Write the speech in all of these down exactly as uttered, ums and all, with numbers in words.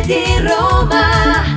di Roma.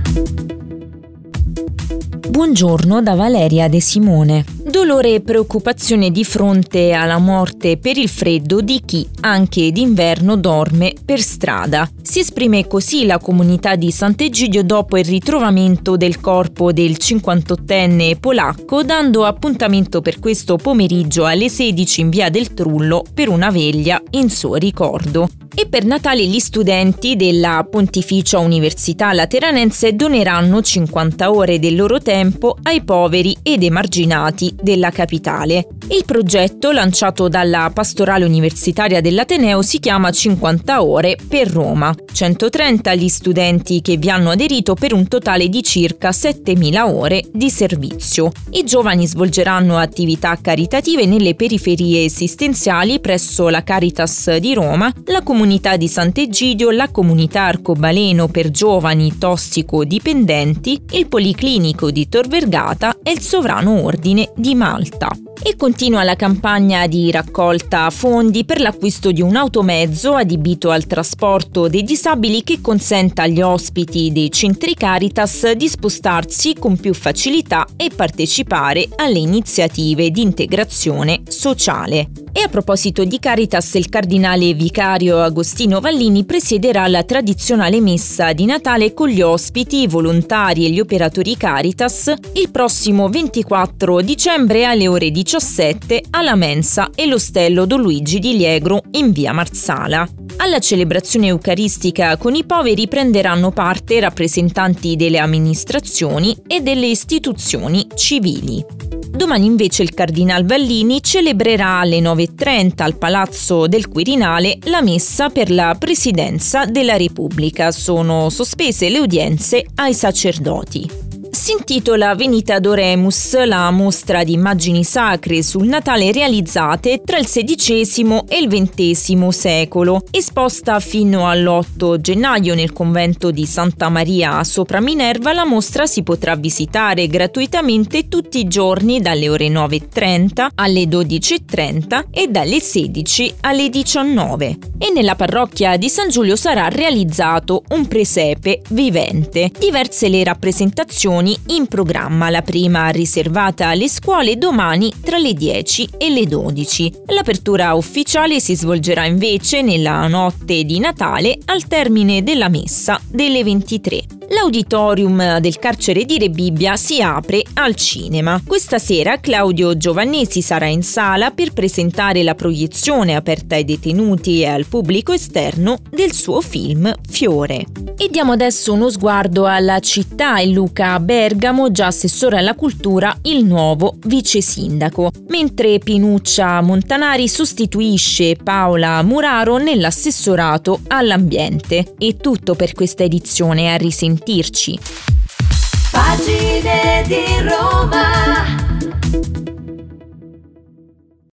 Buongiorno da Valeria De Simone. Dolore e preoccupazione di fronte alla morte per il freddo di chi, anche d'inverno, dorme per strada. Si esprime così la comunità di Sant'Egidio dopo il ritrovamento del corpo del cinquantottenne polacco, dando appuntamento per questo pomeriggio alle sedici in via del Trullo per una veglia in suo ricordo. E per Natale gli studenti della Pontificia Università Lateranense doneranno cinquanta ore del loro tempo ai poveri ed emarginati della capitale. Il progetto, lanciato dalla Pastorale Universitaria dell'Ateneo, si chiama cinquanta ore per Roma. centotrenta gli studenti che vi hanno aderito per un totale di circa settemila ore di servizio. I giovani svolgeranno attività caritative nelle periferie esistenziali presso la Caritas di Roma, la comunità di Sant'Egidio, la comunità arcobaleno per giovani tossicodipendenti, il Policlinico di Tor Vergata e il Sovrano Ordine di Malta. E continua la campagna di raccolta fondi per l'acquisto di un automezzo adibito al trasporto dei disabili che consenta agli ospiti dei centri Caritas di spostarsi con più facilità e partecipare alle iniziative di integrazione sociale. E a proposito di Caritas, il cardinale vicario Agostino Vallini presiederà la tradizionale messa di Natale con gli ospiti, i volontari e gli operatori Caritas il prossimo ventiquattro dicembre alle ore diciassette alla mensa e l'ostello Don Luigi di Liegro in via Marsala. Alla celebrazione eucaristica con i poveri prenderanno parte rappresentanti delle amministrazioni e delle istituzioni civili. Domani invece il cardinal Vallini celebrerà alle nove e trenta al Palazzo del Quirinale la messa per la Presidenza della Repubblica. Sono sospese le udienze ai sacerdoti. Si intitola Venita Doremus, la mostra di immagini sacre sul Natale realizzate tra il sedicesimo e il ventesimo secolo. Esposta fino all'otto gennaio nel convento di Santa Maria sopra Minerva, la mostra si potrà visitare gratuitamente tutti i giorni dalle ore nove e trenta alle dodici e trenta e dalle sedici alle diciannove. E nella parrocchia di San Giulio sarà realizzato un presepe vivente. Diverse le rappresentazioni in programma, la prima riservata alle scuole domani tra le dieci e le dodici. L'apertura ufficiale si svolgerà invece nella notte di Natale al termine della messa delle ventitré. L'auditorium del carcere di Rebibbia si apre al cinema. Questa sera Claudio Giovannesi sarà in sala per presentare la proiezione aperta ai detenuti e al pubblico esterno del suo film Fiore. E diamo adesso uno sguardo alla città e Luca Bergamo, già assessore alla cultura, il nuovo vice sindaco, mentre Pinuccia Montanari sostituisce Paola Muraro nell'assessorato all'ambiente. È tutto per questa edizione, a risentirci. Pagine di Roma.